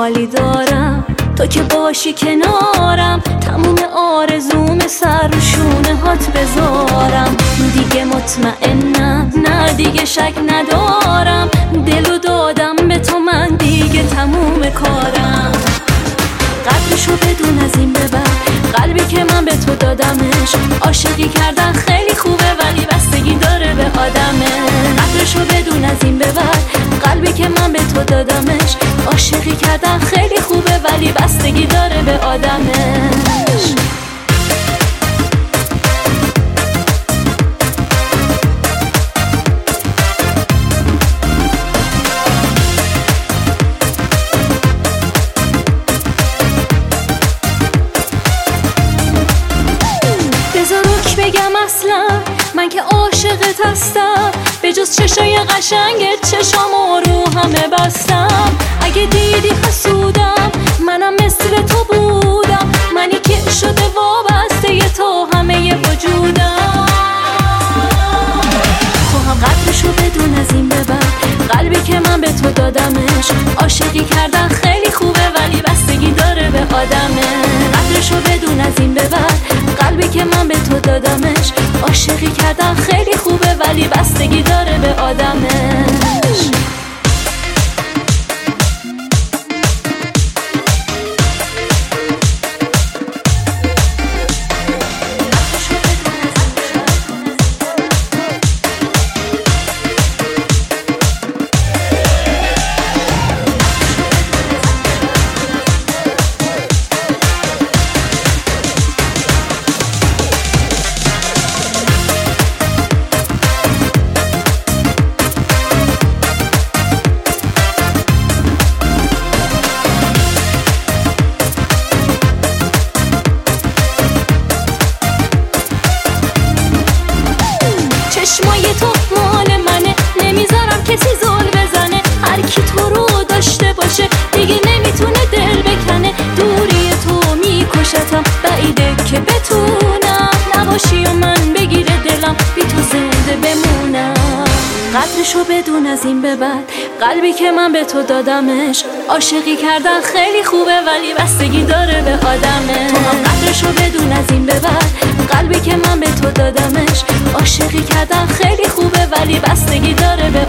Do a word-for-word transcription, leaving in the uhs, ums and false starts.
حالی دارم، تو که باشی کنارم تموم آرزوم سر رو شونه هات بذارم. دیگه مطمئنم، نه دیگه شک ندارم، دلو دادم به تو من دیگه تموم کارم. قدرشو بدون از این ببر، قلبی که من به تو دادمش. عاشقی کردن خیلی خوبه ولی بستگی داره به آدمه. قدرشو بدون از این ببر، قلبی که من به تو دادمش. عاشقی کردن خیلی خوبه ولی بستگی داره به آدمش. بگم اصلا من که عاشقت هستم، به جز چشای قشنگت چشامو رو همه بستم. اگه دیدی حسودم منم مثل تو بودم، منی که شده وابسته ی تو همه ی وجودم. تو هم قدرشو بدون از این ببر، قلبی که من به تو دادمش. عاشقی کردن خیلی خوبه ولی بستگی داره به آدمه. قدرشو بدون از این ببر، قلبی که من به تو دادمش. عاشقی کردن خیلی خوبه ولی بستگی داره به آدمش. چشمای تو مال منه، نمیذارم کسی زل بزنه. هر کی تو رو داشته باشه دیگه نمیتونه دل بکنه. دوری تو میکشتم، بعیده که بتونم نباشی و من بگیره دلم بی تو زنده بمونم. قدرشو بدون از این ببر، قلبی که من به تو دادمش. عاشقی کردن خیلی خوبه ولی بستگی داره به آدمه. تو هم قدرشو بدون از این ببر، قلبی که من به تو دادمش. عاشقی کردن خیلی خوبه ولی بستگی داره به